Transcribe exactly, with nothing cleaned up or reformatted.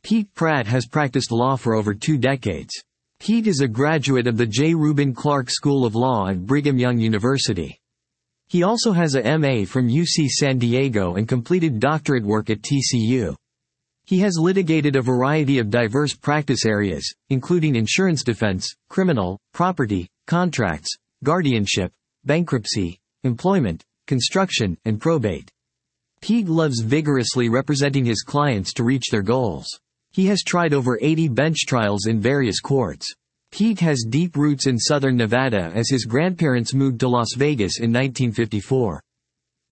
Pete Pratt has practiced law for over two decades. Pete is a graduate of the J. Reuben Clark School of Law at Brigham Young University. He also has a M A from U C San Diego and completed doctorate work at T C U. He has litigated a variety of diverse practice areas, including insurance defense, criminal, property, contracts, guardianship, bankruptcy, employment, construction, and probate. Pete loves vigorously representing his clients to reach their goals. He has tried over eighty bench trials in various courts. Pete has deep roots in southern Nevada as his grandparents moved to Las Vegas in nineteen fifty-four.